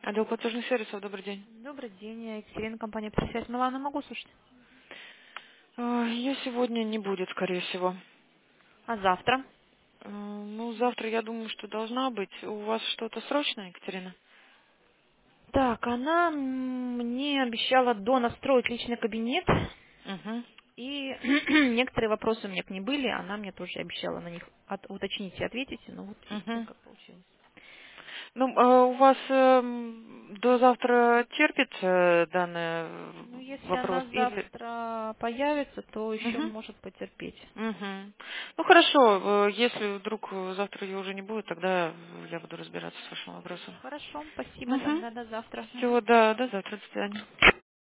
Отдел платежных сервисов, добрый день. Добрый день, я Екатерина, компания «Пресвязь». Милана, могу слушать? Ее сегодня не будет, скорее всего. А завтра? Ну, завтра, я думаю, что должна быть. У вас что-то срочное, Екатерина? Так, она мне обещала донастроить личный кабинет, Угу. и некоторые вопросы у меня к ней были, она мне тоже обещала на них уточнить и ответить, но вот видите, Угу. как получилось. Ну, у вас до завтра терпит данный Ну, если вопрос она или... завтра появится, то еще Угу. может потерпеть. Угу. Ну, хорошо, если вдруг завтра ее уже не будет, тогда я буду разбираться с вашим вопросом. Хорошо, спасибо Угу. тогда, до завтра. Мгм. Все, да, до завтра, до свидания.